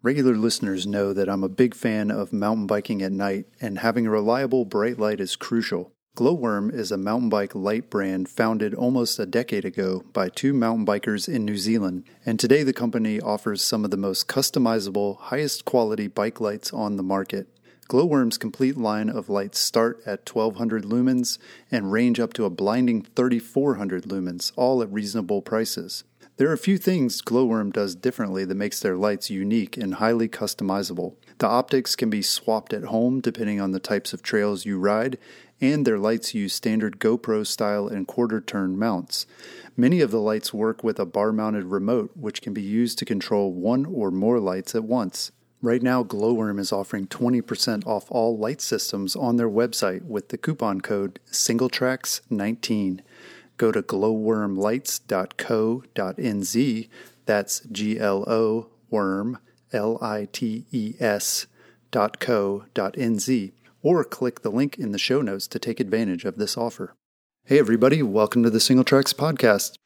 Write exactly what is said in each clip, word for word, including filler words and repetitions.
Regular listeners know that I'm a big fan of mountain biking at night, and having a reliable bright light is crucial. Glowworm is a mountain bike light brand founded almost a decade ago by two mountain bikers in New Zealand, and today the company offers some of the most customizable, highest quality bike lights on the market. Glowworm's complete line of lights start at twelve hundred lumens and range up to a blinding thirty-four hundred lumens, all at reasonable prices. There are a few things Glowworm does differently that makes their lights unique and highly customizable. The optics can be swapped at home depending on the types of trails you ride, and their lights use standard GoPro style and quarter-turn mounts. Many of the lights work with a bar-mounted remote, which can be used to control one or more lights at once. Right now, Glowworm is offering twenty percent off all light systems on their website with the coupon code SingleTracks nineteen. Go to glowworm lights dot co dot n z, that's G L O worm, L I T E S, dot co dot n z, or click the link in the show notes to take advantage of this offer. Hey everybody, welcome to the Single Tracks podcast.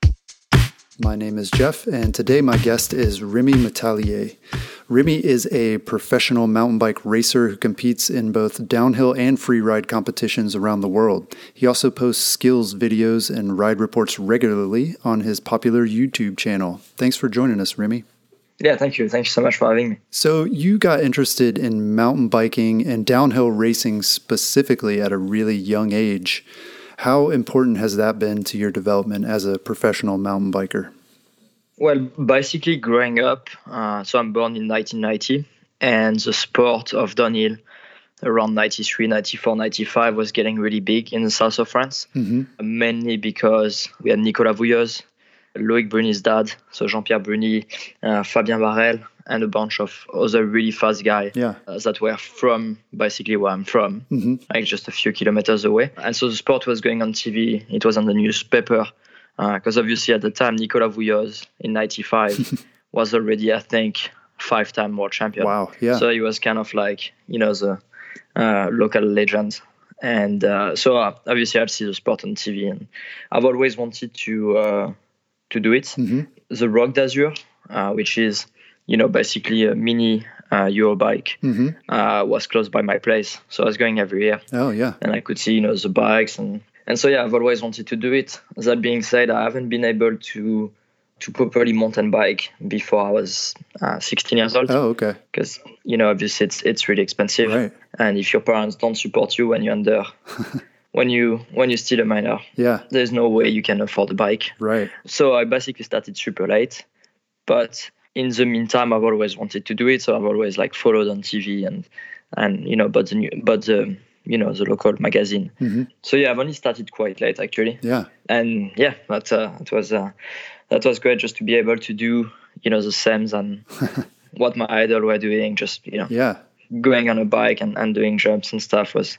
My name is Jeff, and today my guest is Remy Metallier. Remy is a professional mountain bike racer who competes in both downhill and freeride competitions around the world. He also posts skills videos and ride reports regularly on his popular YouTube channel. Thanks for joining us, Remy. Yeah, thank you. Thank you so much for having me. So you got interested in mountain biking and downhill racing specifically at a really young age. How important has that been to your development as a professional mountain biker? Well, basically growing up, uh, so I'm born in nineteen ninety, and the sport of downhill around ninety-three, ninety-four, ninety-five was getting really big in the south of France, mm-hmm. mainly because we had Nicolas Vouilloz, Loïc Bruni's dad, so Jean-Pierre Bruni, uh, Fabien Barrel, and a bunch of other really fast guys yeah. uh, that were from basically where I'm from, mm-hmm. like just a few kilometers away. And so the sport was going on T V, it was on the newspaper, because uh, obviously at the time, Nicolas Vouilloz in ninety-five was already, I think, five-time world champion. Wow, yeah. So he was kind of like, you know, the uh, local legend. And uh, so uh, obviously I'd see the sport on T V, and I've always wanted to uh, to do it. Mm-hmm. The Rock d'Azur, uh, which is, you know, basically a mini uh, Eurobike, mm-hmm. uh, was close by my place. So I was going every year. Oh, yeah. And I could see, you know, the bikes. And, and so, yeah, I've always wanted to do it. That being said, I haven't been able to to properly mountain bike before I was uh, sixteen years old. Oh, okay. Because, you know, obviously it's, it's really expensive. Right. And if your parents don't support you when you're under... when you when you're still a minor, yeah, there's no way you can afford a bike. Right. So I basically started super late. But in the meantime, I've always wanted to do it, so I've always like followed on T V and and you know, but the new, but the you know the local magazine. Mm-hmm. So yeah, I've only started quite late actually. Yeah. And yeah, that uh, that was uh, that was great just to be able to do you know the same and what my idol were doing. Just you know, yeah, going on a bike and, and doing jumps and stuff was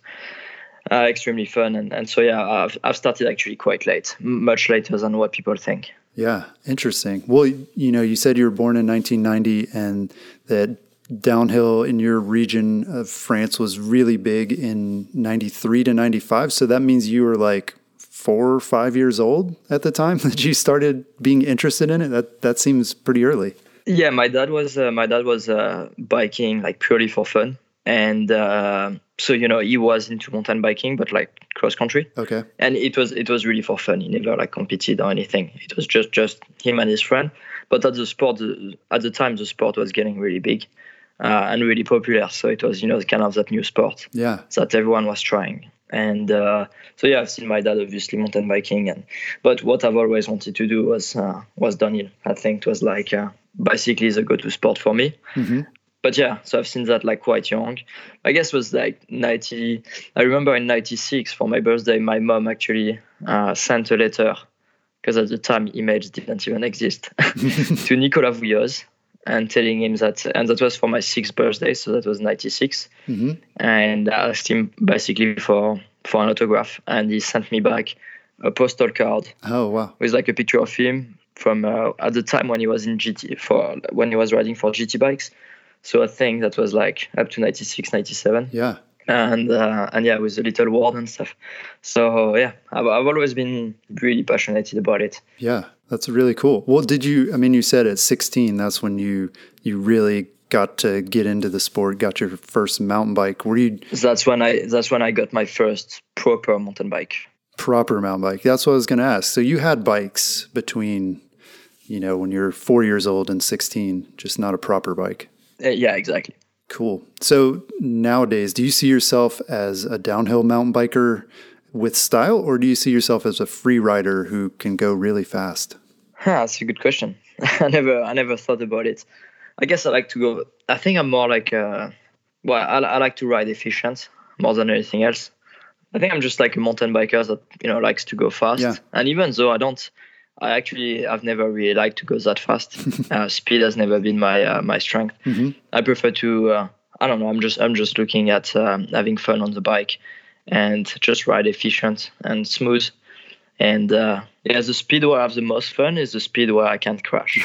uh, extremely fun. And, and so yeah, I've I've started actually quite late, much later than what people think. Yeah, interesting. Well, you know, you said you were born in nineteen ninety and that downhill in your region of France was really big in ninety-three to ninety-five. So that means you were like four or five years old at the time that you started being interested in it. That that seems pretty early. Yeah, my dad was uh, my dad was uh, biking like purely for fun. And uh, so, you know, he was into mountain biking, but like cross country. Okay. And it was it was really for fun. He never like competed or anything. It was just, just him and his friend. But at the sport, at the time, the sport was getting really big uh, and really popular. So it was, you know, kind of that new sport yeah. that everyone was trying. And uh, so, yeah, I've seen my dad obviously mountain biking. And but what I've always wanted to do was uh, was downhill. I think it was like uh, basically the go-to sport for me. Mm-hmm. But yeah, so I've seen that like quite young. I guess it was like ninety. I remember in ninety-six for my birthday, my mom actually uh, sent a letter, because at the time emails didn't even exist, to Nicolas Vouilloz and telling him that, and that was for my sixth birthday, so that was ninety-six. Mm-hmm. And I asked him basically for, for an autograph, and he sent me back a postal card. Oh, wow. With like a picture of him from uh, at the time when he was in G T, for when he was riding for G T bikes. So I think that was like up to ninety-six, ninety-seven. Yeah. And uh, and yeah, with the little ward and stuff. So yeah, I've, I've always been really passionate about it. Yeah, that's really cool. Well, did you, I mean, you said at sixteen, that's when you, you really got to get into the sport, got your first mountain bike? Were you That's when I that's when I got my first proper mountain bike. Proper mountain bike. That's what I was going to ask. So you had bikes between, you know, when you're four years old and sixteen, just not a proper bike. Uh, yeah, exactly. Cool. So nowadays, do you see yourself as a downhill mountain biker with style, or do you see yourself as a free rider who can go really fast? Huh, that's a good question. I never I never thought about it. I guess I like to go. I think I'm more like, uh, well, I, I like to ride efficient more than anything else. I think I'm just like a mountain biker that, you know, likes to go fast. Yeah. And even though I don't, I actually, I've never really liked to go that fast. uh, speed has never been my uh, my strength. Mm-hmm. I prefer to, uh, I don't know, I'm just I'm just looking at um, having fun on the bike and just ride efficient and smooth. And uh, yeah, the speed where I have the most fun is the speed where I can't crash,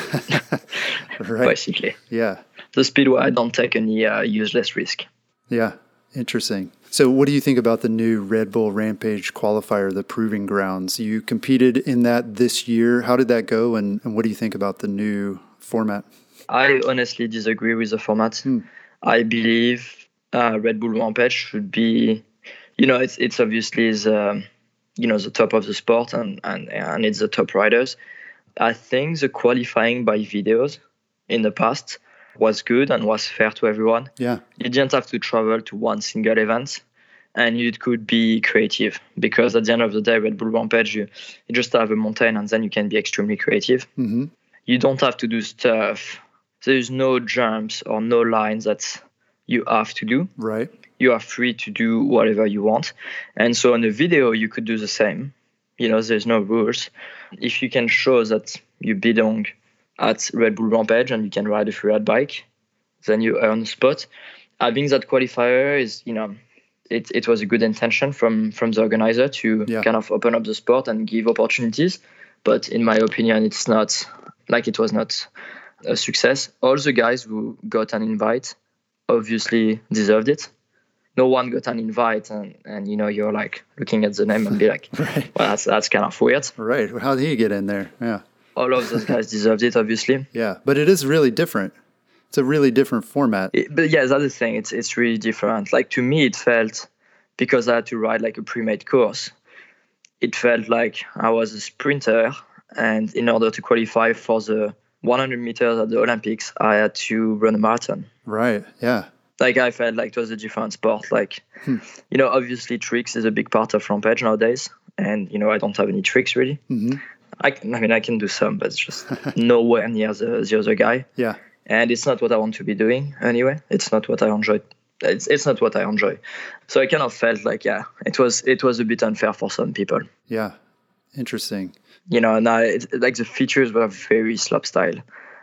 Right. basically. Yeah. The speed where I don't take any uh, useless risk. Yeah. Interesting. So what do you think about the new Red Bull Rampage qualifier, the Proving Grounds? You competed in that this year. How did that go? And, and what do you think about the new format? I honestly disagree with the format. Hmm. I believe uh, Red Bull Rampage should be, you know, it's it's obviously the, you know, the top of the sport and, and, and it's the top riders. I think the qualifying by videos in the past was good and was fair to everyone. Yeah. You didn't have to travel to one single event and you could be creative because at the end of the day, Red Bull Rampage, you, you just have a mountain and then you can be extremely creative. Mm-hmm. You don't have to do stuff. There's no jumps or no lines that you have to do. Right. You are free to do whatever you want. And so on the video, you could do the same. You know, there's no rules. If you can show that you belong at Red Bull Rampage and you can ride a freeride bike, then you earn a spot. Having that qualifier is, you know, it, it was a good intention from, from the organizer to Yeah. kind of open up the sport and give opportunities. But in my opinion, it's not, like it was not a success. All the guys who got an invite obviously deserved it. No one got an invite and, and you know, you're like looking at the name and be like, Right. well, that's, that's kind of weird. Right. How did he get in there? Yeah. All of those guys deserved it, obviously. Yeah. But it is really different. It's a really different format. It, but yeah, that's the thing. It's it's really different. Like to me, it felt, because I had to ride like a pre-made course, it felt like I was a sprinter. And in order to qualify for the one hundred meters at the Olympics, I had to run a marathon. Right. Yeah. Like I felt like it was a different sport. Like, Hmm. you know, obviously tricks is a big part of Rampage nowadays. And, you know, I don't have any tricks really. Mm-hmm. I, can, I mean, I can do some, but it's just nowhere near the, the other guy. Yeah. And it's not what I want to be doing anyway. It's not what I enjoy. It's it's not what I enjoy. So I kind of felt like, yeah, it was it was a bit unfair for some people. Yeah. Interesting. You know, and I, it, like the features were very slopestyle.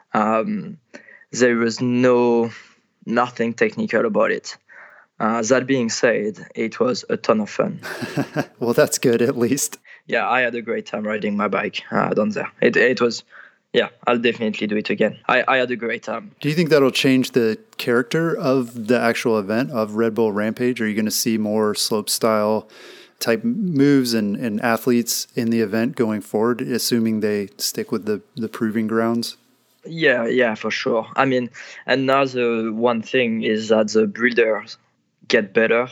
Um, there was no nothing technical about it. Uh, that being said, it was a ton of fun. Well, that's good at least. Yeah, I had a great time riding my bike uh, down there. It it was, yeah, I'll definitely do it again. I, I had a great time. Do you think that'll change the character of the actual event of Red Bull Rampage? Are you going to see more slope style type moves and, and athletes in the event going forward, assuming they stick with the, the Proving Grounds? Yeah, yeah, for sure. I mean, another one thing is that the builders get better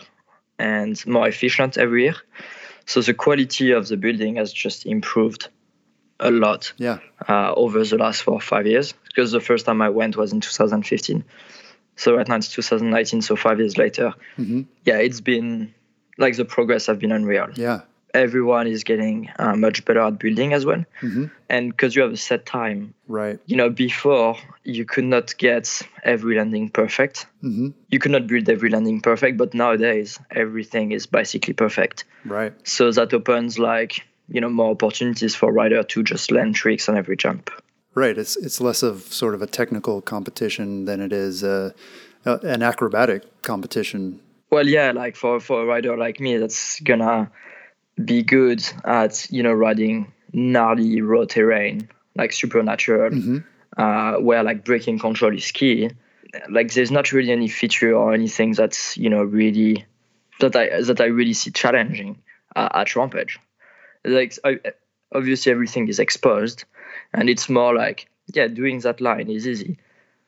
and more efficient every year. So the quality of the building has just improved a lot Yeah. uh, over the last four or five years. Because the first time I went was in two thousand fifteen. So right now it's two thousand nineteen, so five years later. Mm-hmm. Yeah, it's been, like the progress have been unreal. Yeah. Everyone is getting uh, much better at building as well. Mm-hmm. And because you have a set time, Right. you know, before you could not get every landing perfect. Mm-hmm. You could not build every landing perfect, but nowadays everything is basically perfect. Right. So that opens like, you know, more opportunities for rider to just land tricks on every jump. Right. It's it's less of sort of a technical competition than it is uh, uh, an acrobatic competition. Well, yeah, like for, for a rider like me, that's gonna be good at, you know, riding gnarly raw terrain, like supernatural, Mm-hmm. uh, where like braking control is key. Like there's not really any feature or anything that's, you know, really that I that I really see challenging uh, at Rampage. Like I, obviously everything is exposed, and it's more like, yeah, doing that line is easy.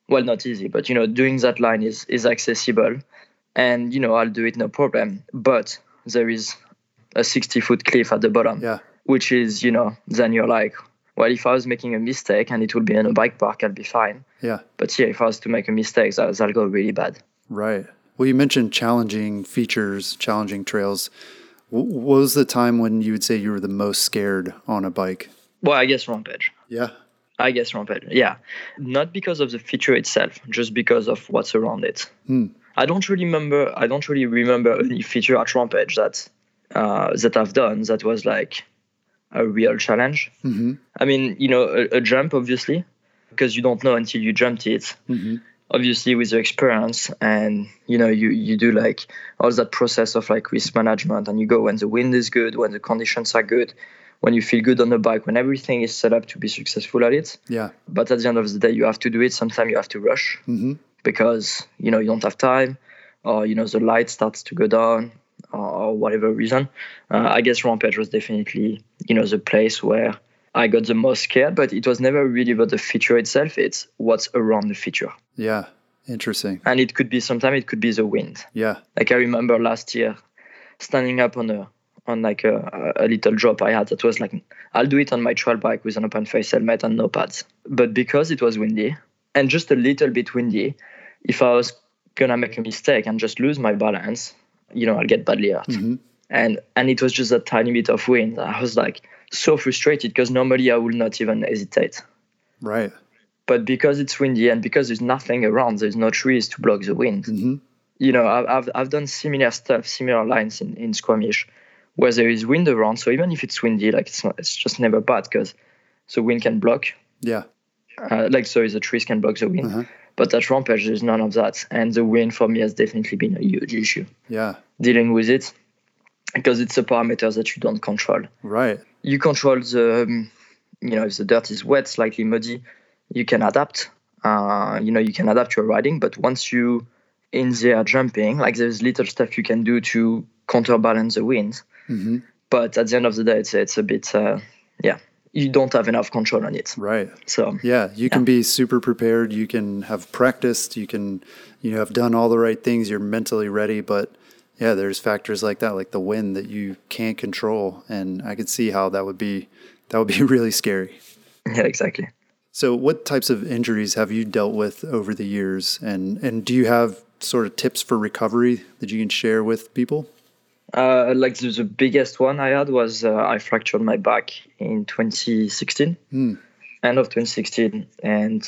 well, not easy, but, you know, doing that line is, is accessible. And, you know, I'll do it no problem. But there is a sixty foot cliff at the bottom, yeah. which is, you know, then you're like, well, if I was making a mistake and it would be in a bike park, I'll be fine. Yeah. But yeah, if I was to make a mistake, that, that'll go really bad. Right. Well, you mentioned challenging features, challenging trails. W- what was the time when you would say you were the most scared on a bike? Well, I guess Rampage. Yeah. I guess Rampage, yeah. Not because of the feature itself, just because of what's around it. Hmm. I don't really remember. I don't really remember any feature at Rampage that uh, that I've done that was like a real challenge. Mm-hmm. I mean, you know, a, a jump, obviously, because you don't know until you jumped it. Mm-hmm. Obviously, with your experience, and you know, you you do like all that process of like risk management, and you go when the wind is good, when the conditions are good, when you feel good on the bike, when everything is set up to be successful at it. Yeah. But at the end of the day, you have to do it. Sometimes you have to rush. Mm-hmm. Because, you know, you don't have time, or, you know, the light starts to go down, or, or whatever reason. Uh, I guess Rampage was definitely, you know, the place where I got the most scared, but it was never really about the feature itself. It's what's around the feature. Yeah. Interesting. And it could be, sometimes it could be the wind. Yeah. Like I remember last year standing up on a, on like a, a little drop I had that was like, I'll do it on my trail bike with an open face helmet and no pads. But because it was windy and just a little bit windy, if I was going to make a mistake and just lose my balance, you know, I'll get badly hurt. Mm-hmm. And and it was just a tiny bit of wind. I was like so frustrated because normally I would not even hesitate. Right. But because it's windy and because there's nothing around, there's no trees to block the wind. Mm-hmm. You know, I've, I've I've done similar stuff, similar lines in, in Squamish, where there is wind around. So even if it's windy, like it's not, it's just never bad because the wind can block. Yeah. Uh, like sorry, the trees can block the wind. Uh-huh. But at Rampage, there's none of that. And the wind for me has definitely been a huge issue. Yeah. Dealing with it, because it's a parameter that you don't control. Right. You control the, um, you know, if the dirt is wet, slightly muddy, you can adapt. Uh, you know, you can adapt your riding. But once you in there jumping, like there's little stuff you can do to counterbalance the wind. Mm-hmm. But at the end of the day, it's, it's a bit, uh, yeah, you don't have enough control on it. Right. So yeah, you can yeah. be super prepared. You can have practiced. You can, you know, have done all the right things. You're mentally ready. But yeah, there's factors like that, like the wind that you can't control. And I could see how that would be, that would be really scary. Yeah, exactly. So what types of injuries have you dealt with over the years? And, and do you have sort of tips for recovery that you can share with people? Uh, like the, the biggest one I had was uh, I fractured my back in twenty sixteen, mm. end of twenty sixteen, and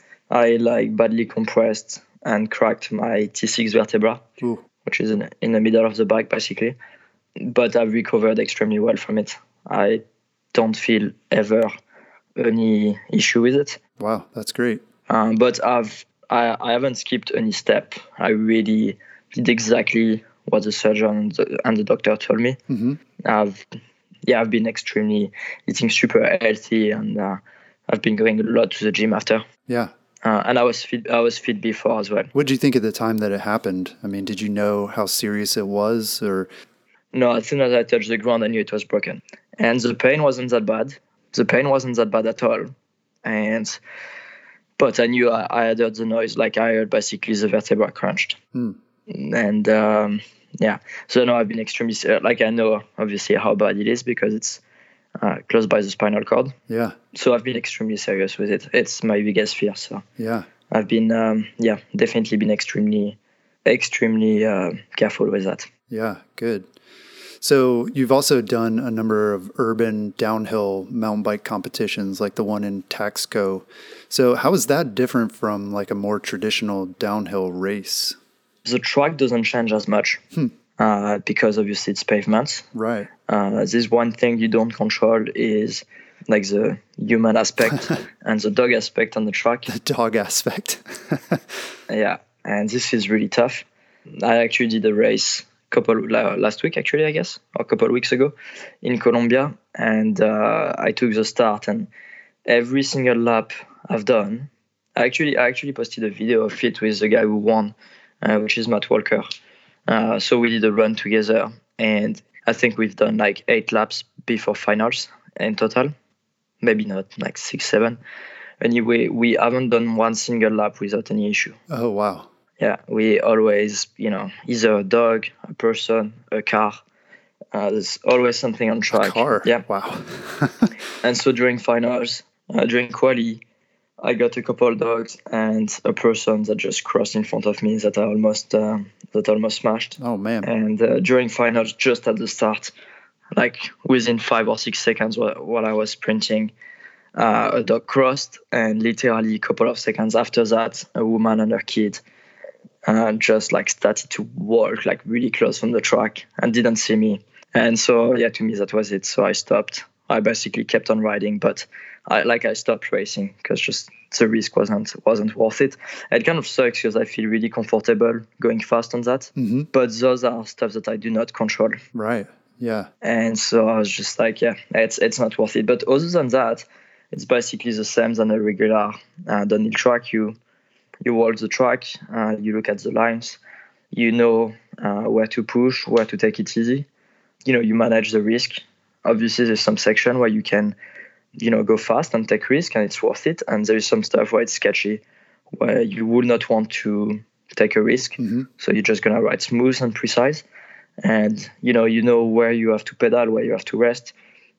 I like badly compressed and cracked my T six vertebra, Ooh. which is in, in the middle of the back basically. But I've recovered extremely well from it. I don't feel ever any issue with it. Wow, that's great. Um, but I've I, I haven't skipped any step. I really did exactly what the surgeon and the, and the doctor told me. Mm-hmm. I've yeah, I've been extremely eating super healthy, and uh, I've been going a lot to the gym after. Yeah, uh, and I was fit. I was fit before as well. What did you think at the time that it happened? I mean, did you know how serious it was, or? No, as soon as I touched the ground, I knew it was broken, and the pain wasn't that bad. The pain wasn't that bad at all, and but I knew I, I had heard the noise. Like I heard basically the vertebra crunched. Hmm. And um, yeah, so now I've been extremely like I know obviously how bad it is because it's uh, close by the spinal cord. Yeah. So I've been extremely serious with it. It's my biggest fear. So yeah, I've been um, yeah definitely been extremely extremely uh, careful with that. Yeah, good. So you've also done a number of urban downhill mountain bike competitions, like the one in Taxco. So how is that different from like a more traditional downhill race? The track doesn't change as much hmm. uh, because obviously it's pavement. Right. Uh, there's one thing you don't control is like the human aspect and the dog aspect on the track. The dog aspect. Yeah, and this is really tough. I actually did a race couple last week, actually, I guess, or a couple of weeks ago in Colombia, and uh, I took the start, and every single lap I've done, I actually I actually posted a video of it with the guy who won. Uh, which is Matt Walker. Uh, so we did a run together, and I think we've done like eight laps before finals in total, maybe not like six, seven. Anyway, we haven't done one single lap without any issue. Oh, wow. Yeah, we always, you know, either a dog, a person, a car. Uh, there's always something on track. A car? Yeah. Wow. And so during finals, uh, during quali, I got a couple of dogs and a person that just crossed in front of me that I almost uh, that I almost smashed. Oh, man. And uh, during finals, just at the start, like within five or six seconds while, while I was sprinting, uh, a dog crossed, and literally a couple of seconds after that, a woman and her kid uh, just like started to walk like really close from the track and didn't see me. And so, yeah, to me, that was it. So I stopped. I basically kept on riding, but I like I stopped racing because just the risk wasn't wasn't worth it. It kind of sucks because I feel really comfortable going fast on that. Mm-hmm. But those are stuff that I do not control. Right. Yeah. And so I was just like, yeah, it's it's not worth it. But other than that, it's basically the same than a regular uh, downhill track. You you walk the track, uh, you look at the lines, you know uh, where to push, where to take it easy. You know, you manage the risk. Obviously, there's some section where you can, you know, go fast and take risk, and it's worth it. And there is some stuff where it's sketchy, where you would not want to take a risk. Mm-hmm. So you're just gonna ride smooth and precise, and you know, you know where you have to pedal, where you have to rest,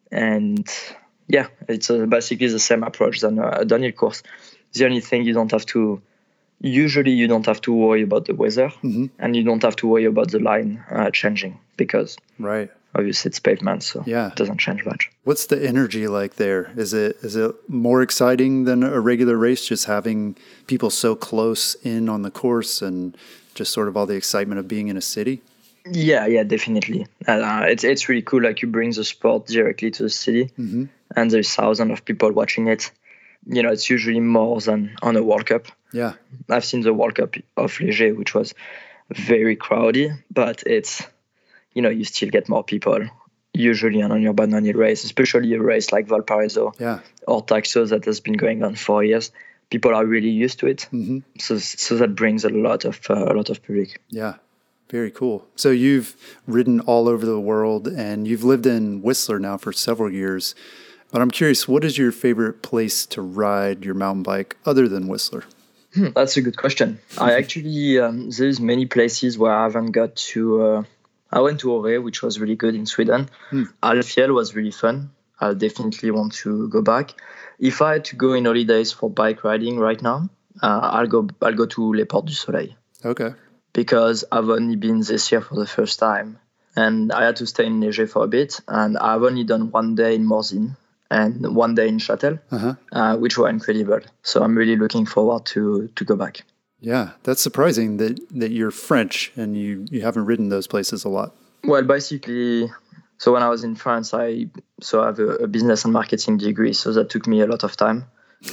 and yeah, it's uh, basically the same approach than a downhill course. The only thing you don't have to, usually you don't have to worry about the weather, mm-hmm. and you don't have to worry about the line uh, changing because right. Obviously, it's pavement, so yeah. It doesn't change much. What's the energy like there? Is it is it more exciting than a regular race, just having people so close in on the course and just sort of all the excitement of being in a city? Yeah, yeah, definitely. Uh, it's it's really cool. Like you bring the sport directly to the city, mm-hmm. and there's thousands of people watching it. You know, it's usually more than on a World Cup. Yeah, I've seen the World Cup of Léger, which was very crowded, but it's, you know, you still get more people usually on your downhill race, especially a race like Valparaiso yeah. or Taxo that has been going on for years. People are really used to it, mm-hmm. so so that brings a lot of uh, a lot of public. Yeah, very cool. So you've ridden all over the world, and you've lived in Whistler now for several years. But I'm curious, what is your favorite place to ride your mountain bike other than Whistler? Hmm, that's a good question. I actually um, there's many places where I haven't got to. Uh, I went to Åre, which was really good in Sweden. Hmm. Alfjell was really fun. I definitely want to go back. If I had to go in holidays for bike riding right now, uh, I'll go I'll go to Les Portes du Soleil. Okay. Because I've only been this year for the first time, and I had to stay in Léger for a bit, and I've only done one day in Morzine and one day in Châtel, uh-huh. uh, which were incredible. So I'm really looking forward to to go back. Yeah, that's surprising that, that you're French and you, you haven't ridden those places a lot. Well, basically, so when I was in France, I so I have a, a business and marketing degree, so that took me a lot of time.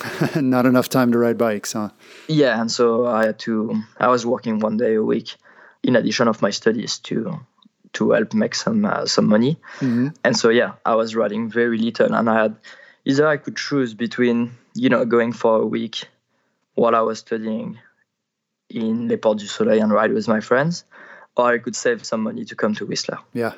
Not enough time to ride bikes, huh? Yeah, and so I had to. I was working one day a week, in addition of my studies, to to help make some uh, some money. Mm-hmm. And so yeah, I was riding very little, and I had either I could choose between you know going for a week while I was studying in Les Portes du Soleil and ride with my friends, or I could save some money to come to Whistler. Yeah.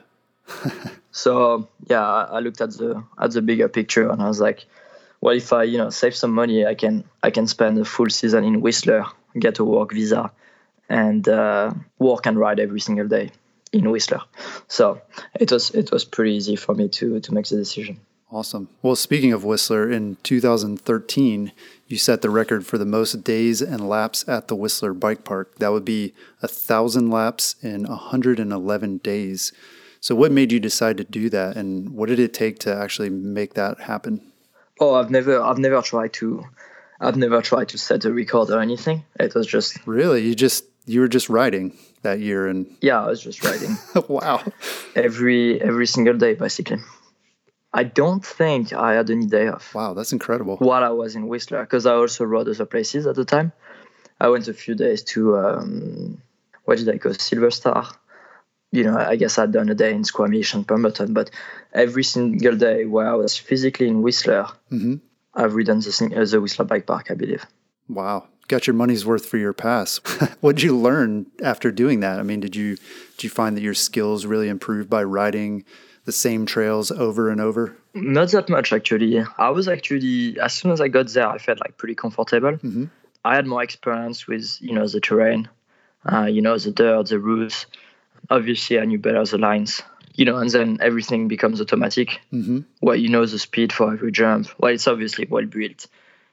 So yeah, I looked at the at the bigger picture, and I was like, well, if I you know save some money, I can I can spend a full season in Whistler, get a work visa, and uh, work and ride every single day in Whistler. So it was it was pretty easy for me to to make the decision. Awesome. Well, speaking of Whistler, in two thousand thirteen, you set the record for the most days and laps at the Whistler Bike Park. That would be a thousand laps in one hundred eleven days. So what made you decide to do that, and what did it take to actually make that happen? Oh, I've never, I've never tried to, I've never tried to set a record or anything. It was just really, you just, you were just riding that year, and yeah, I was just riding. Wow. Every every single day, basically. I don't think I had any day off. Wow, that's incredible. While I was in Whistler, because I also rode other places at the time. I went a few days to, um, where did I go? Silver Star. You know, I guess I'd done a day in Squamish and Pemberton, but every single day where I was physically in Whistler, mm-hmm. I've ridden the, uh, the Whistler Bike Park, I believe. Wow. Got your money's worth for your pass. What did you learn after doing that? I mean, did you did you find that your skills really improved by riding the same trails over and over? Not that much, actually. I was actually, as soon as I got there, I felt like pretty comfortable. Mm-hmm. I had more experience with, you know, the terrain, uh, you know, the dirt, the routes. Obviously, I knew better the lines, you know, and then everything becomes automatic. Mm-hmm. Well, you know the speed for every jump. Well, it's obviously well built.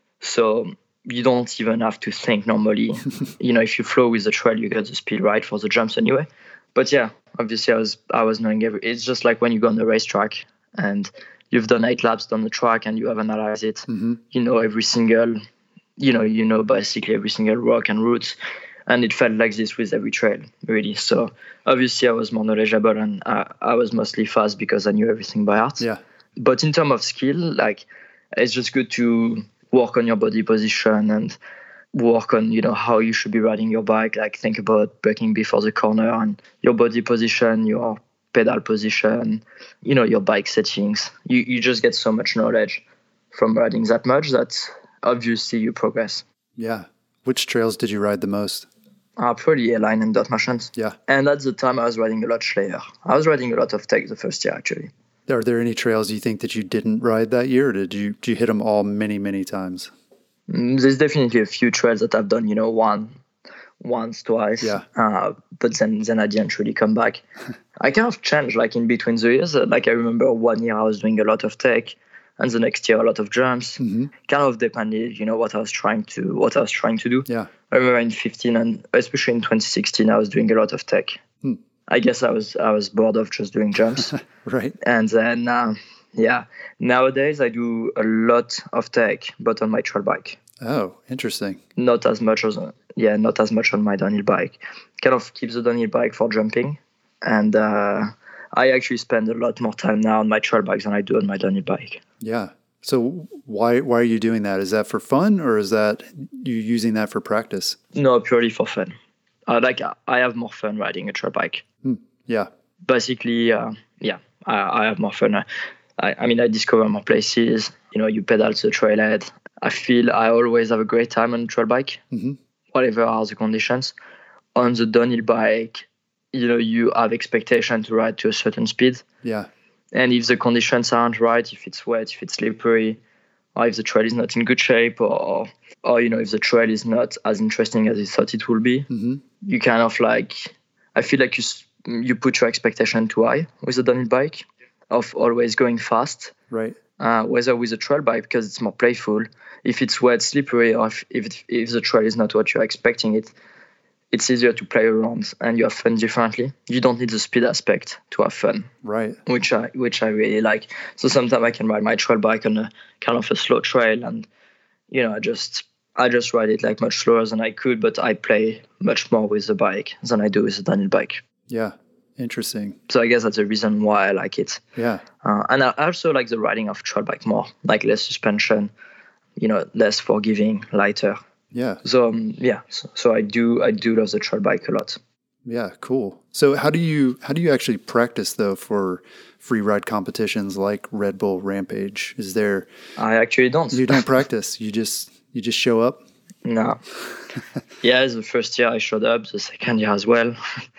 So you don't even have to think normally. You know, if you flow with the trail, you get the speed right for the jumps anyway. But yeah, obviously I was I was knowing every. It's just like when you go on the racetrack and you've done eight laps down the track and you have analyzed it. Mm-hmm. You know every single, you know you know basically every single rock and route, and it felt like this with every trail really. So obviously I was more knowledgeable and I, I was mostly fast because I knew everything by heart. Yeah. But in terms of skill, like it's just good to work on your body position and work on, you know, how you should be riding your bike. Like think about braking before the corner and your body position, your pedal position, you know, your bike settings. You you just get so much knowledge from riding that much that obviously you progress. Yeah. Which trails did you ride the most? Uh, probably A-line and dirt marshlands. Yeah. And at the time I was riding a lot Slayer. I was riding a lot of tech the first year actually. Are there any trails you think that you didn't ride that year, or did you did you hit them all many, many times? There's definitely a few trails that I've done, you know, one, once, twice. Yeah. Uh, but then, then I didn't really come back. I kind of changed, like in between the years. Like I remember one year I was doing a lot of tech, and the next year a lot of jumps. Mm-hmm. Kind of depended, you know, what I was trying to what I was trying to do. Yeah. I remember in fifteen and especially in twenty sixteen I was doing a lot of tech. Hmm. I guess I was I was bored of just doing jumps. Right. And then. Uh, Yeah. Nowadays, I do a lot of tech, but on my trail bike. Oh, interesting. Not as much as yeah, not as much on my downhill bike. Kind of keep the downhill bike for jumping, and uh, I actually spend a lot more time now on my trail bike than I do on my downhill bike. Yeah. So why why are you doing that? Is that for fun, or is that you using that for practice? No, purely for fun. Uh, like I have more fun riding a trail bike. Hmm. Yeah. Basically, uh, yeah, I, I have more fun. I, I mean, I discover more places. You know, you pedal to the trailhead. I feel I always have a great time on a trail bike, Mm-hmm. whatever are the conditions. On the downhill bike, you know, you have expectation to ride to a certain speed. Yeah. And if the conditions aren't right, if it's wet, if it's slippery, or if the trail is not in good shape, or, or you know, if the trail is not as interesting as you thought it will be, Mm-hmm. you kind of like, I feel like you you put your expectation too high with the downhill bike, of always going fast, Right. uh, whether with a trail bike because it's more playful. If it's wet, slippery, or if if, it, if the trail is not what you're expecting it, it's easier to play around and you have fun differently. You don't need the speed aspect to have fun, Right. which I which I really like. So sometimes I can ride my trail bike on a kind of a slow trail, and you know I just I just ride it like much slower than I could, but I play much more with the bike than I do with the downhill bike. Yeah. Interesting. So I guess that's the reason why I like it. Yeah. Uh, and I also like the riding of trail bike more, like less suspension, you know, less forgiving, lighter. Yeah. So um, yeah, so, so I do I do love the trail bike a lot. Yeah. Cool. So how do you how do you actually practice though for free ride competitions like Red Bull Rampage? Is there? I actually don't. You don't practice. You just you just show up. No. Yeah, the first year I showed up, the second year as well.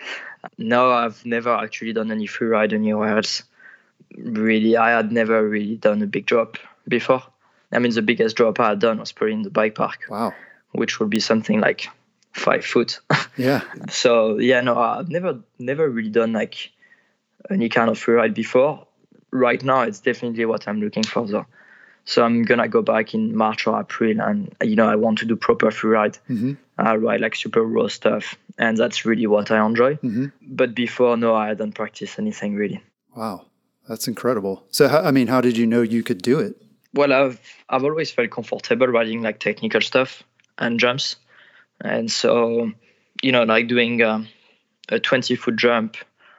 No, I've never actually done any free ride anywhere else. Really, I had never really done a big drop before. I mean, the biggest drop I had done was probably in the bike park, Wow. which would be something like five foot. Yeah. So yeah, no, I've never never really done like any kind of free ride before. Right now, it's definitely what I'm looking for though. So I'm gonna go back in March or April, and you know I want to do proper free ride. Mm-hmm. I ride like super raw stuff, and that's really what I enjoy. Mm-hmm. But before, no, I hadn't practiced anything really. Wow. That's incredible. So how, I mean, how did you know you could do it? Well, I've I've always felt comfortable riding like technical stuff and jumps, and so you know like doing um, a twenty foot jump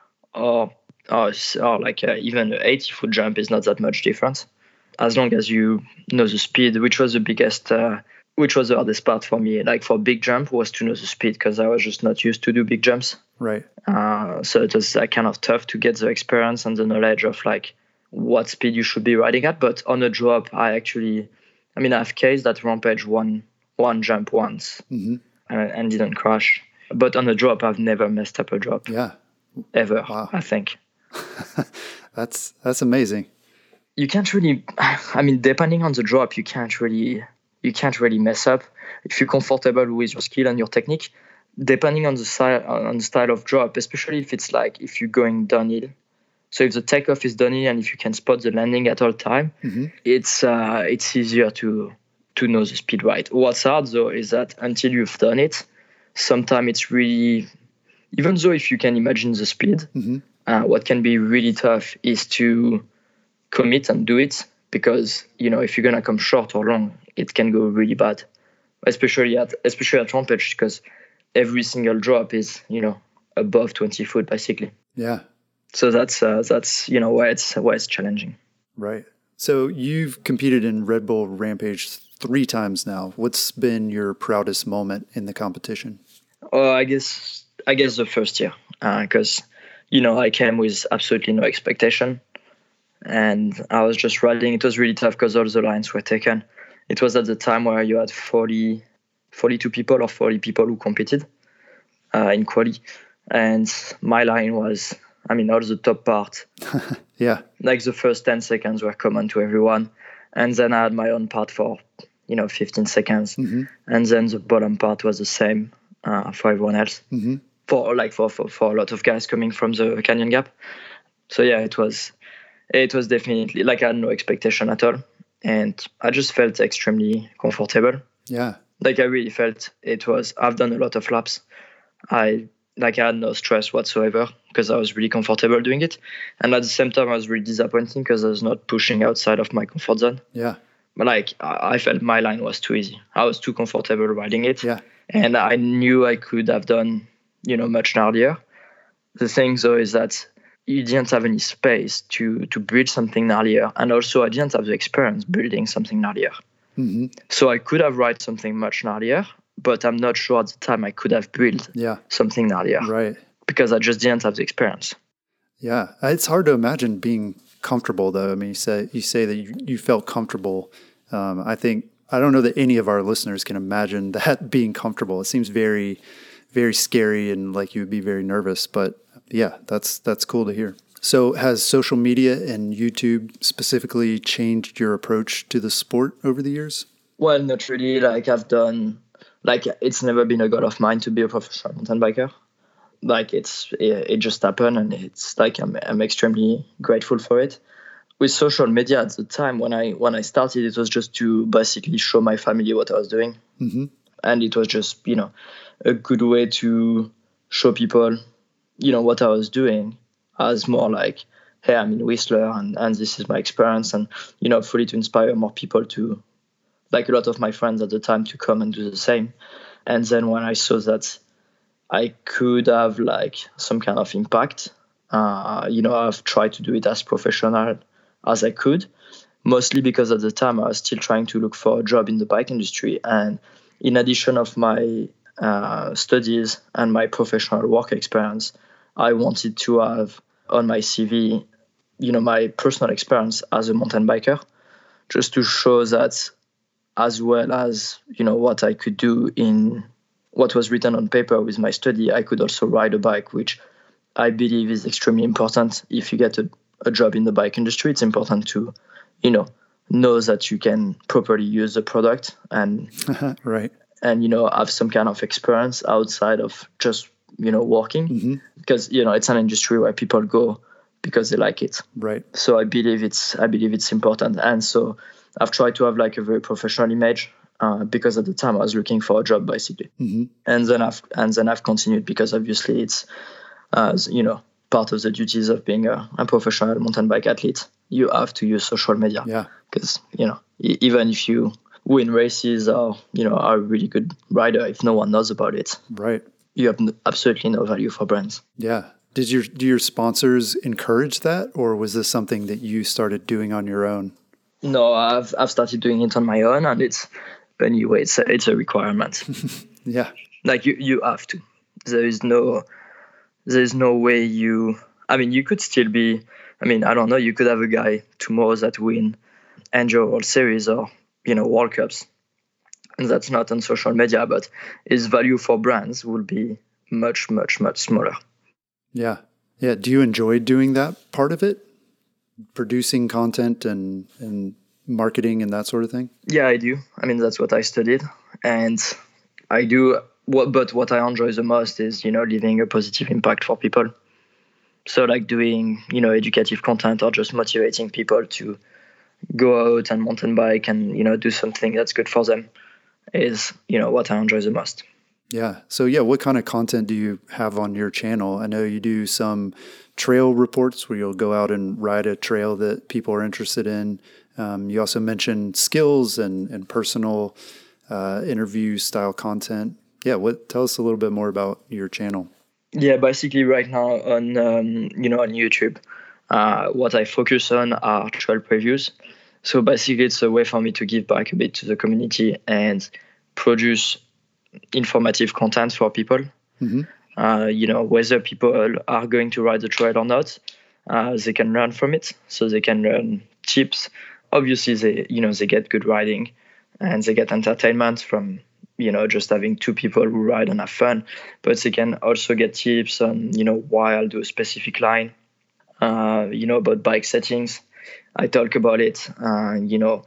or or, or like uh, even an eighty foot jump is not that much difference, as long as you know the speed, which was the biggest, uh, which was the hardest part for me. Like for big jump was to know the speed because I was just not used to do big jumps. Right. Uh, so it was uh, kind of tough to get the experience and the knowledge of like what speed you should be riding at. But on a drop, I actually, I mean, I've cased that Rampage one one jump once Mm-hmm. and, and didn't crash. But on a drop, I've never messed up a drop Yeah. ever. Wow. I think. that's that's amazing. You can't really, I mean, depending on the drop, you can't really you can't really mess up. If you're comfortable with your skill and your technique, depending on the style on the style of drop, especially if it's like if you're going downhill. So if the takeoff is downhill and if you can spot the landing at all time, mm-hmm. it's uh, it's easier to to know the speed right. What's hard though is that until you've done it, sometimes it's really, even though if you can imagine the speed, mm-hmm. uh, what can be really tough is to commit and do it, because you know if you're gonna come short or long, it can go really bad, especially at especially at Rampage, because every single drop is you know above twenty foot basically. Yeah. So that's uh, that's you know why it's why it's challenging. Right. So you've competed in Red Bull Rampage three times now. What's been your proudest moment in the competition? Oh, I guess I guess the first year, because uh, you know I came with absolutely no expectation, and I was just riding. It was really tough because all the lines were taken. It was at the time where you had forty, forty-two people or forty people who competed uh, in quali, and my line was, I mean, all the top part. Yeah. Like the first ten seconds were common to everyone. And then I had my own part for, you know, fifteen seconds. Mm-hmm. And then the bottom part was the same uh, for everyone else. Mm-hmm. For like for, for, for a lot of guys coming from the Canyon Gap. So yeah, it was, it was definitely, like I had no expectation at all. And I just felt extremely comfortable. Yeah. Like I really felt it was, I've done a lot of laps. I, Like I had no stress whatsoever because I was really comfortable doing it. And at the same time, I was really disappointing because I was not pushing outside of my comfort zone. Yeah. But like, I felt my line was too easy. I was too comfortable riding it. Yeah. And I knew I could have done, you know, much gnarlier. The thing though is that you didn't have any space to, to build something gnarlier. And also I didn't have the experience building something gnarlier. Mm-hmm. So I could have ride something much gnarlier, but I'm not sure at the time I could have built yeah. something gnarlier. Right. Because I just didn't have the experience. Yeah. It's hard to imagine being comfortable, though. I mean, you say, you say that you, you felt comfortable. Um, I think, I don't know that any of our listeners can imagine that being comfortable. It seems very, very scary and like you would be very nervous. But yeah, that's that's cool to hear. So has social media and YouTube specifically changed your approach to the sport over the years? Well, not really. Like I've done... Like, it's never been a goal of mine to be a professional mountain biker. Like, it's it, it just happened, and it's like I'm I'm extremely grateful for it. With social media at the time, when I when I started, it was just to basically show my family what I was doing. Mm-hmm. And it was just, you know, a good way to show people, you know, what I was doing as more like, hey, I'm in Whistler, and, and this is my experience, and, you know, fully to inspire more people to, like a lot of my friends at the time, to come and do the same. And then when I saw that I could have like some kind of impact, uh, you know, I've tried to do it as professional as I could, mostly because at the time I was still trying to look for a job in the bike industry. And in addition of my uh, studies and my professional work experience, I wanted to have on my C V, you know, my personal experience as a mountain biker, just to show that, as well as, you know, what I could do in what was written on paper with my study, I could also ride a bike, which I believe is extremely important. If you get a, a job in the bike industry, it's important to, you know, know that you can properly use the product and, right. and, you know, have some kind of experience outside of just, you know, walking. Mm-hmm. Because, you know, it's an industry where people go because they like it. Right. So I believe it's, I believe it's important. And so I've tried to have like a very professional image uh, because at the time I was looking for a job basically. Mm-hmm. And then I've and then I've continued because obviously it's uh, you know, part of the duties of being a, a professional mountain bike athlete. You have to use social media. Yeah. Because, you know, e- even if you win races or, you know, are a really good rider, if no one knows about it, right, you have n- absolutely no value for brands. Yeah. Did your do your sponsors encourage that, or was this something that you started doing on your own? No, I've I've started doing it on my own, and it's anyway, it's a, it's a requirement. Yeah, like you, you have to. There is no, there is no way you. I mean, you could still be. I mean, I don't know. You could have a guy tomorrow that win Enduro World Series or, you know, World Cups, and that's not on social media, but his value for brands will be much, much, much smaller. Yeah. Yeah. Do you enjoy doing that part of it? Producing content and, and marketing and that sort of thing? Yeah, I do. I mean, that's what I studied. And I do. What, but what I enjoy the most is, you know, leaving a positive impact for people. So like doing, you know, educative content or just motivating people to go out and mountain bike and, you know, do something that's good for them is, you know, what I enjoy the most. Yeah. So yeah, what kind of content do you have on your channel? I know you do some trail reports where you'll go out and ride a trail that people are interested in. Um, you also mentioned skills and, and personal uh, interview style content. Yeah. What, tell us a little bit more about your channel. Yeah, basically right now on, um, you know, on YouTube, uh, what I focus on are trail previews. So basically it's a way for me to give back a bit to the community and produce informative content for people. Mm-hmm. Uh, you know, whether people are going to ride the trail or not, uh, they can learn from it. So they can learn tips. Obviously, they you know they get good riding, and they get entertainment from you know just having two people who ride and have fun. But they can also get tips on you know why I'll do a specific line. Uh, you know about bike settings. I talk about it. Uh, you know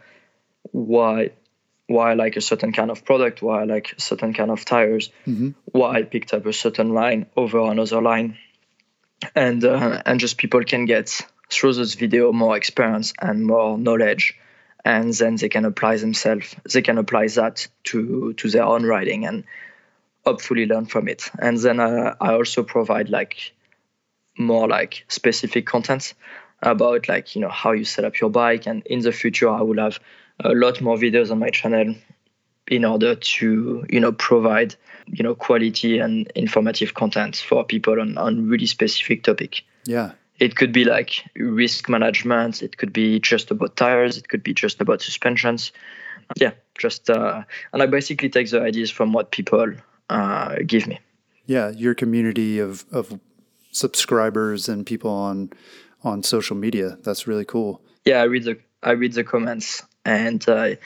why. why I like a certain kind of product, why I like a certain kind of tires, mm-hmm. why I picked up a certain line over another line. And uh, and just people can get, through this video, more experience and more knowledge. And then they can apply themselves, they can apply that to, to their own riding and hopefully learn from it. And then uh, I also provide like more like specific content about like, you know, how you set up your bike. And in the future, I will have a lot more videos on my channel in order to, you know, provide, you know, quality and informative content for people on, on really specific topic. Yeah. It could be like risk management. It could be just about tires. It could be just about suspensions. Yeah, just, uh, and I basically take the ideas from what people uh, give me. Yeah, your community of, of subscribers and people on on social media. That's really cool. Yeah, I read the I read the comments. And uh,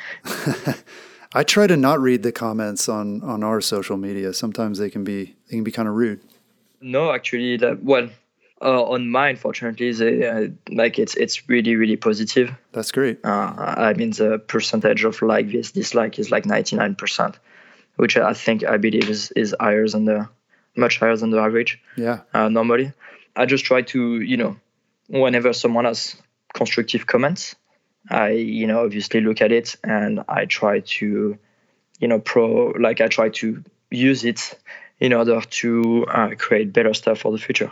I try to not read the comments on, on our social media. Sometimes they can be they can be kind of rude. No, actually, that, well, uh, on mine, fortunately, they, uh, like it's it's really really positive. That's great. Uh, I mean, the percentage of like vs dislike is like ninety-nine percent, which I think I believe is is higher than the much higher than the average. Yeah. Uh, normally, I just try to you know, whenever someone has constructive comments, I, you know, obviously look at it and I try to, you know, pro, like I try to use it in order to uh, create better stuff for the future.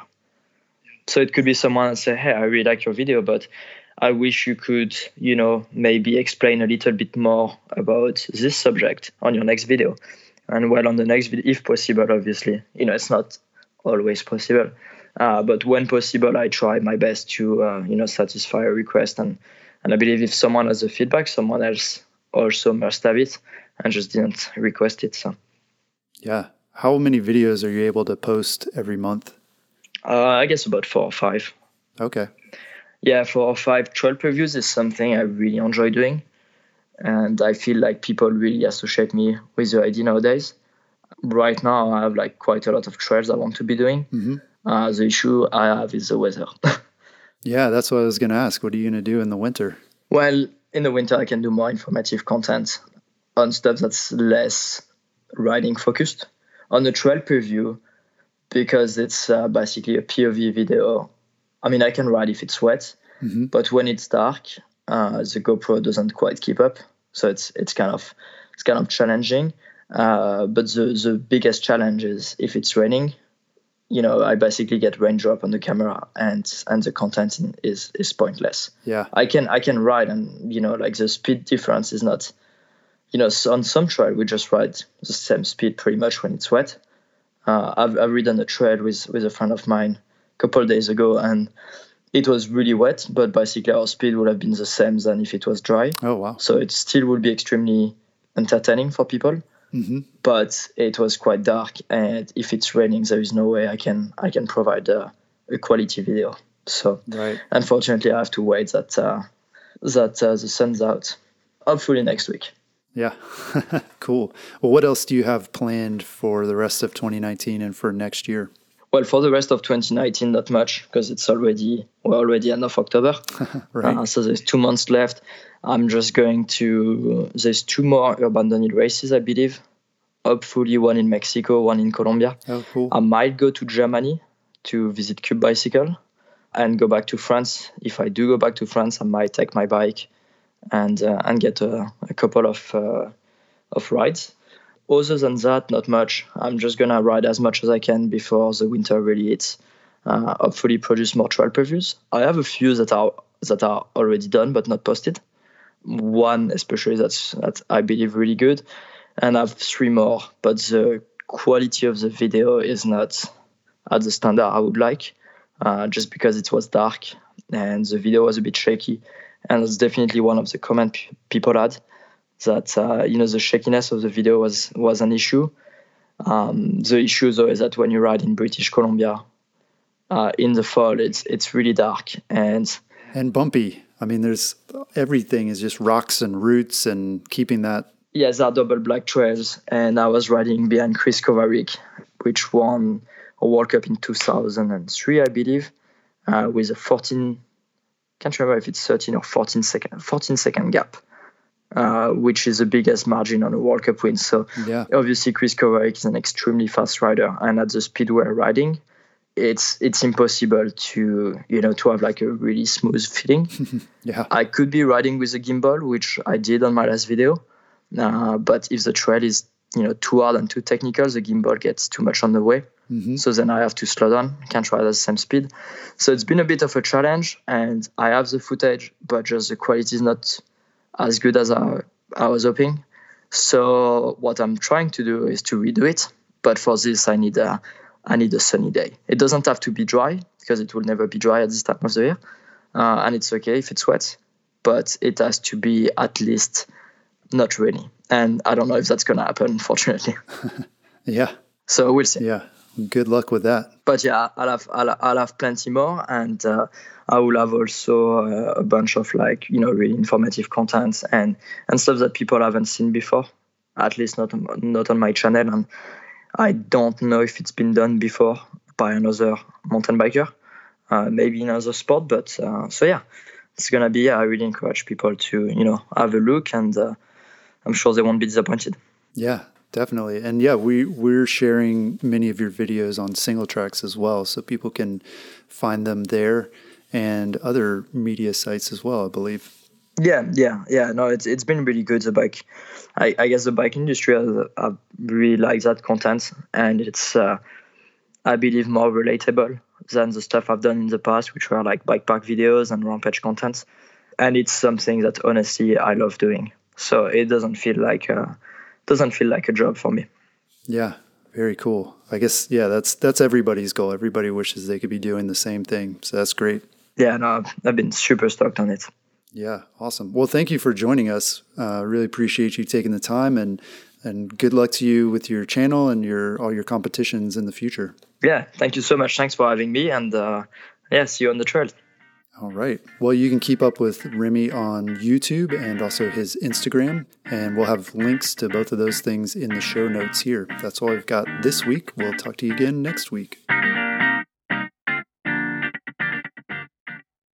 So it could be someone and say, hey, I really like your video, but I wish you could, you know, maybe explain a little bit more about this subject on your next video. And well, on the next video, if possible, obviously, you know, it's not always possible. Uh, but when possible, I try my best to, uh, you know, satisfy a request. And And I believe if someone has a feedback, someone else also must have it and just didn't request it. So, yeah. How many videos are you able to post every month? Uh, I guess about four or five. Okay. Yeah, four or five. Trail previews is something I really enjoy doing. And I feel like people really associate me with the idea nowadays. Right now, I have like quite a lot of trails I want to be doing. Mm-hmm. Uh, the issue I have is the weather. Yeah, that's what I was going to ask. What are you going to do in the winter? Well, in the winter, I can do more informative content on stuff that's less riding focused. On the trail preview, because it's uh, basically a P O V video, I mean, I can ride if it's wet, mm-hmm. but when it's dark, uh, the GoPro doesn't quite keep up. So it's it's kind of it's kind of challenging. Uh, but the, the biggest challenge is if it's raining, you know, I basically get raindrop on the camera and and the content in, is is pointless. Yeah, I can I can ride and you know like the speed difference is not, you know, so on some trail we just ride the same speed pretty much when it's wet. Uh, I've I've ridden a trail with with a friend of mine a couple of days ago and it was really wet, but basically our speed would have been the same than if it was dry. Oh wow! So it still would be extremely entertaining for people. Mm-hmm. But it was quite dark, and if it's raining, there is no way I can I can provide a, a quality video. So right. Unfortunately, I have to wait that uh, that uh, the sun's out. Hopefully next week. Yeah, cool. Well, what else do you have planned for the rest of twenty nineteen and for next year? Well, for the rest of twenty nineteen, not much, because it's already, we're already end of October. Right. Uh, so there's two months left. I'm just going to, there's two more urban downhill races, I believe. Hopefully one in Mexico, one in Colombia. Oh, cool. I might go to Germany to visit Cube Bicycle and go back to France. If I do go back to France, I might take my bike and uh, and get a, a couple of uh, of rides. Other than that, not much. I'm just gonna ride as much as I can before the winter really hits. Uh, hopefully, produce more trail previews. I have a few that are that are already done but not posted. One especially that's that I believe really good, and I have three more. But the quality of the video is not at the standard I would like, uh, just because it was dark and the video was a bit shaky. And that's definitely one of the comments p- people had, that uh, you know the shakiness of the video was was an issue. Um, the issue though is that when you ride in British Columbia uh, in the fall, it's it's really dark and and bumpy. I mean, there's everything is just rocks and roots, and keeping that. Yeah, there are double black trails, and I was riding behind Chris Kovarik, which won a World Cup in two thousand three, I believe, uh, with a fourteen. Can't remember if it's thirteen or fourteen second, fourteen second gap, uh, which is the biggest margin on a World Cup win. So yeah. Obviously Chris Kovarik is an extremely fast rider, and at the speed we're riding, it's it's impossible to you know to have like a really smooth feeling. Yeah, I could be riding with a gimbal, which I did on my last video, uh, but if the trail is you know too hard and too technical, the gimbal gets too much on the way. Mm-hmm. So then I have to slow down. I can't ride at the same speed. So it's been a bit of a challenge, and I have the footage, but just the quality is not as good as I, I was hoping. So what I'm trying to do is to redo it. But for this, I need a, I need a sunny day. It doesn't have to be dry, because it will never be dry at this time of the year. Uh, and it's okay if it's wet, but it has to be at least not rainy. And I don't know if that's going to happen, unfortunately. Yeah. So we'll see. Yeah. Good luck with that. But yeah, I'll have I'll, I'll have plenty more, and uh, I will have also uh, a bunch of like you know really informative content and, and stuff that people haven't seen before, at least not on, not on my channel. And I don't know if it's been done before by another mountain biker, uh, maybe in another sport. But uh, so yeah, it's gonna be. Yeah, I really encourage people to you know have a look, and uh, I'm sure they won't be disappointed. Yeah. Definitely. And yeah, we, we're sharing many of your videos on Singletracks as well, so people can find them there and other media sites as well, I believe. Yeah, yeah, yeah. No, it's it's been really good. The bike, I, I guess the bike industry has, I really like that content, and it's, uh, I believe, more relatable than the stuff I've done in the past, which were like bike park videos and rampage content. And it's something that honestly I love doing. So it doesn't feel like a, doesn't feel like a job for me. Yeah, very cool. I guess, yeah, that's that's everybody's goal. Everybody wishes they could be doing the same thing. So that's great. Yeah, no, I've been super stoked on it. Yeah, awesome. Well, thank you for joining us. I uh, really appreciate you taking the time, and and good luck to you with your channel and your all your competitions in the future. Yeah, thank you so much. Thanks for having me, and uh, yeah, see you on the trail. All right. Well, you can keep up with Remy on YouTube and also his Instagram, and we'll have links to both of those things in the show notes here. That's all I've got this week. We'll talk to you again next week.